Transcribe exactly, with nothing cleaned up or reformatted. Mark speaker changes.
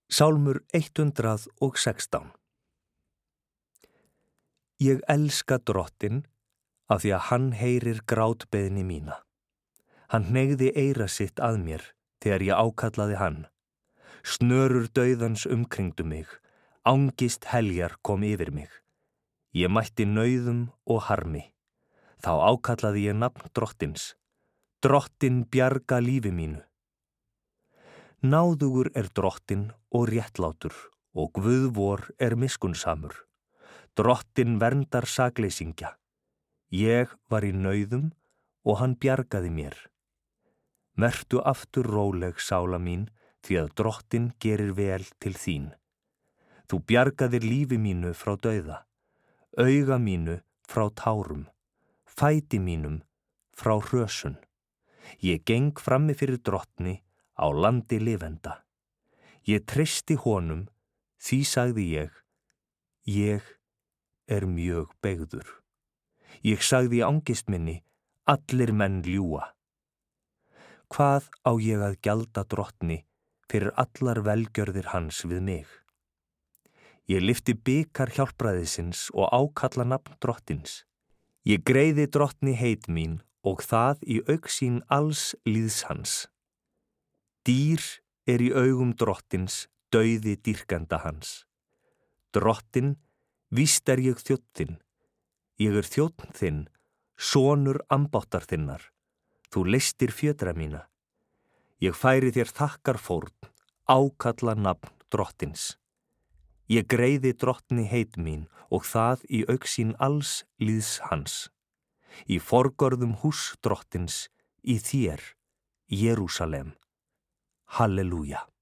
Speaker 1: Sálmur hundrað og sextán. Ég elska Drottinn af því að hann heyrir grátbeiðni mína. Hann hneigði eyra sitt að mér þegar ég ákallaði hann. Snörur dauðans umkringdu mig, angist heljar kom yfir mig. Ég mætti nauðum og harmi. Þá ákallaði ég nafn Drottins. Drottinn bjarga lífi mínu. Náðugur er Drottinn og réttlátur og Guð vor er miskunnsamur. Drottinn verndar sakleysingja. Ég var í nauðum og hann bjargaði mér. Vertu aftur róleg, sála mín, því að Drottinn gerir vel til þín. Þú bjargaðir lífi mínu frá dauða, auga mínu frá tárum, fæti mínum frá hrösun. Ég geng frammi fyrir Drottni á landi lifenda. Ég treysti honum, því sagði ég, ég er mjög beygður. Ég sagði í angist minni, allir menn ljúga. Hvað á ég að gjalda Drottni fyrir allar velgjörðir hans við mig? Ég lyfti bikar hjálpræðisins og ákalla nafn Drottins. Ég greiði Drottni heit mín og það í augsýn alls líðs hans. Dýr er í augum Drottins, dauði dýrkenda hans. Drottinn, víst er ég þjónn þinn. Ég er þjónn þinn, sonur ambáttar þinnar. Þú leystir fjötra mína. Ég færi þér þakkar fórn, ákalla nafn Drottins. Ég greiði Drottni heit mín og það í augsýn alls líðs hans. Í forgörðum hús Drottins, í þér, Jerúsalem. Halleluja.